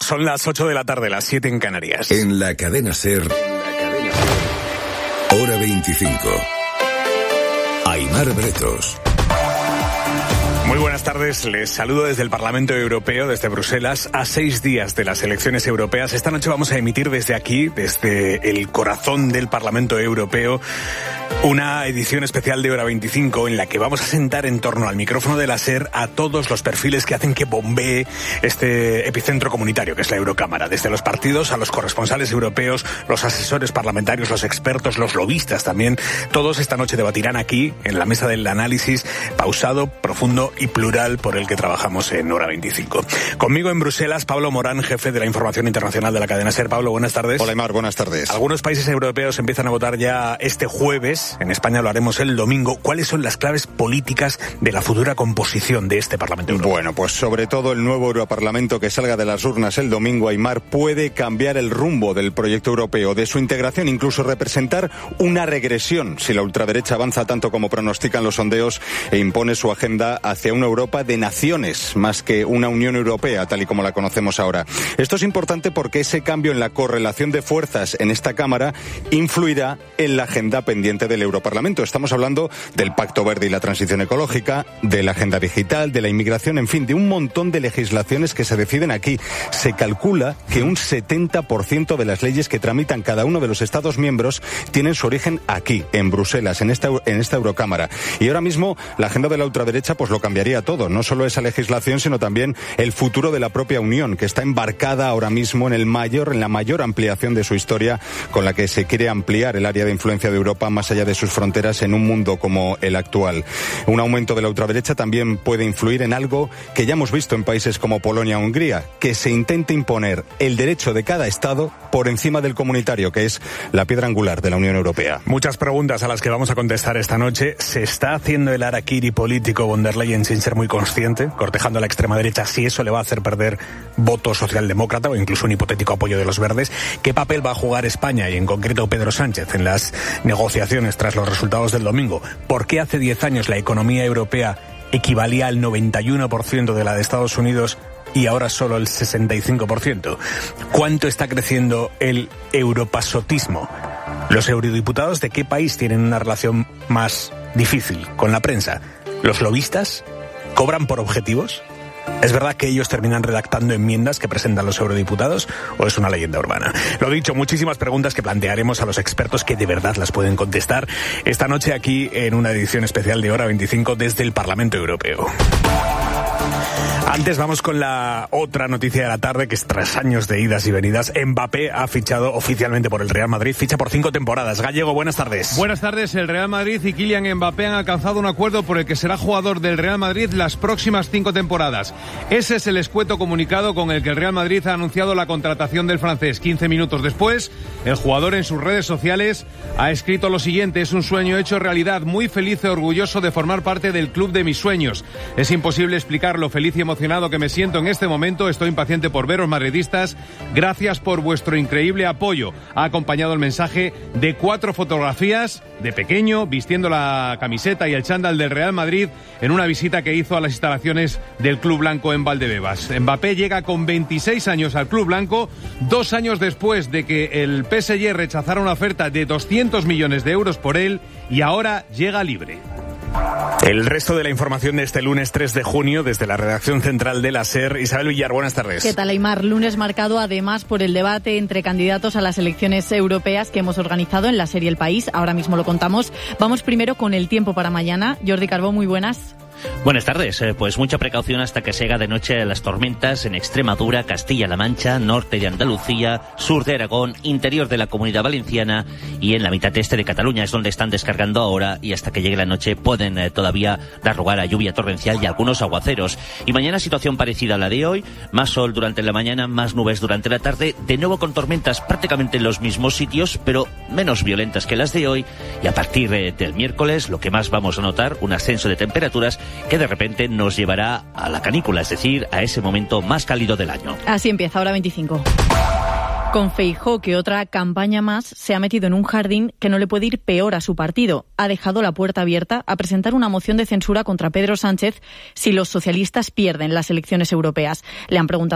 Son las 8 de la tarde, las 7 en Canarias. En la cadena SER, hora 25. Aimar Bretos. Muy buenas tardes, les saludo desde el Parlamento Europeo, desde Bruselas, a 6 días de las elecciones europeas. Esta noche vamos a emitir desde aquí, desde el corazón del Parlamento Europeo, una edición especial de Hora 25 en la que vamos a sentar en torno al micrófono de la SER a todos los perfiles que hacen que bombee este epicentro comunitario que es la Eurocámara. Desde los partidos a los corresponsales europeos, los asesores parlamentarios, los expertos, los lobistas también. Todos esta noche debatirán aquí, en la mesa del análisis pausado, profundo y plural por el que trabajamos en Hora 25. Conmigo en Bruselas, Pablo Morán, jefe de la información internacional de la cadena SER. Pablo, buenas tardes. Hola, Aimar, buenas tardes. Algunos países europeos empiezan a votar ya este jueves. En España lo haremos el domingo. ¿Cuáles son las claves políticas de la futura composición de este Parlamento Europeo? Bueno, pues sobre todo el nuevo Europarlamento que salga de las urnas el domingo, Aimar, puede cambiar el rumbo del proyecto europeo, de su integración, incluso representar una regresión si la ultraderecha avanza tanto como pronostican los sondeos e impone su agenda hacia una Europa de naciones más que una Unión Europea tal y como la conocemos ahora. Esto es importante porque ese cambio en la correlación de fuerzas en esta Cámara influirá en la agenda pendiente del Europarlamento. Estamos hablando del Pacto Verde y la transición ecológica, de la agenda digital, de la inmigración, en fin, de un montón de legislaciones que se deciden aquí. Se calcula que un 70% de las leyes que tramitan cada uno de los Estados miembros tienen su origen aquí, en Bruselas, en esta Eurocámara. Y ahora mismo la agenda de la ultraderecha pues lo cambiaría todo, no solo esa legislación, sino también el futuro de la propia Unión, que está embarcada ahora mismo en la mayor ampliación de su historia, con la que se quiere ampliar el área de influencia de Europa más allá de sus fronteras en un mundo como el actual. Un aumento de la ultraderecha también puede influir en algo que ya hemos visto en países como Polonia o Hungría, que se intente imponer el derecho de cada Estado por encima del comunitario, que es la piedra angular de la Unión Europea. Muchas preguntas a las que vamos a contestar esta noche. ¿Se está haciendo el harakiri político von der Leyen sin ser muy consciente, cortejando a la extrema derecha, si eso le va a hacer perder voto socialdemócrata o incluso un hipotético apoyo de los verdes? ¿Qué papel va a jugar España y en concreto Pedro Sánchez en las negociaciones tras los resultados del domingo? ¿Por qué hace 10 años la economía europea equivalía al 91% de la de Estados Unidos y ahora solo el 65%? ¿Cuánto está creciendo el europasotismo? ¿Los eurodiputados de qué país tienen una relación más difícil con la prensa? ¿Los lobistas cobran por objetivos? ¿Es verdad que ellos terminan redactando enmiendas que presentan los eurodiputados o es una leyenda urbana? Lo dicho, muchísimas preguntas que plantearemos a los expertos que de verdad las pueden contestar esta noche aquí en una edición especial de Hora 25 desde el Parlamento Europeo. Antes vamos con la otra noticia de la tarde, que es tras años de idas y venidas, Mbappé ha fichado oficialmente por el Real Madrid, ficha por 5 temporadas. Gallego, buenas tardes. Buenas tardes. El Real Madrid y Kylian Mbappé han alcanzado un acuerdo por el que será jugador del Real Madrid las próximas 5 temporadas. Ese es el escueto comunicado con el que el Real Madrid ha anunciado la contratación del francés. 15 minutos después, el jugador en sus redes sociales ha escrito lo siguiente: es un sueño hecho realidad, muy feliz y orgulloso de formar parte del club de mis sueños. Es imposible explicar lo feliz y emocionado que me siento en este momento. Estoy impaciente por veros, madridistas. Gracias por vuestro increíble apoyo. Ha acompañado el mensaje de 4 fotografías de pequeño, vistiendo la camiseta y el chándal del Real Madrid en una visita que hizo a las instalaciones del Club Blanco en Valdebebas. Mbappé llega con 26 años al Club Blanco, 2 años después de que el PSG rechazara una oferta de 200 millones de euros por él, y ahora llega libre. El resto de la información de este lunes 3 de junio desde la redacción central de la SER. Isabel Villar, buenas tardes. ¿Qué tal, Aimar? Lunes marcado además por el debate entre candidatos a las elecciones europeas que hemos organizado en la serie El País. Ahora mismo lo contamos. Vamos primero con el tiempo para mañana. Jordi Carbó, muy buenas. Buenas tardes. Pues mucha precaución hasta que se haga de noche las tormentas en Extremadura, Castilla-La Mancha, norte de Andalucía, sur de Aragón, interior de la Comunidad Valenciana y en la mitad este de Cataluña. Es donde están descargando ahora y hasta que llegue la noche pueden todavía dar lugar a lluvia torrencial y algunos aguaceros. Y mañana situación parecida a la de hoy, más sol durante la mañana, más nubes durante la tarde, de nuevo con tormentas prácticamente en los mismos sitios, pero menos violentas que las de hoy. Y a partir del miércoles lo que más vamos a notar, un ascenso de temperaturas que de repente nos llevará a la canícula, es decir, a ese momento más cálido del año. Así empieza Hora 25. Con Feijóo, que otra campaña más se ha metido en un jardín que no le puede ir peor a su partido. Ha dejado la puerta abierta a presentar una moción de censura contra Pedro Sánchez si los socialistas pierden las elecciones europeas. Le han preguntado